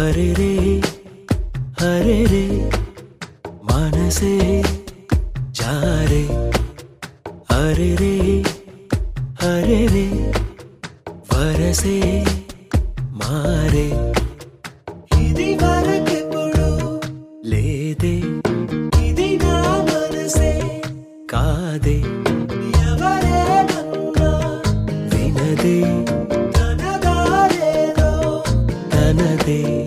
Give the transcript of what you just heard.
అరే రే అరే రే మనసే జారే అరే రే అరే రే వరసే మారే ఇది వరకెప్పుడు లేదే ఇది నా మనసే కాదే ఎవరేమన్నా వినదే తనదారేదో తనదే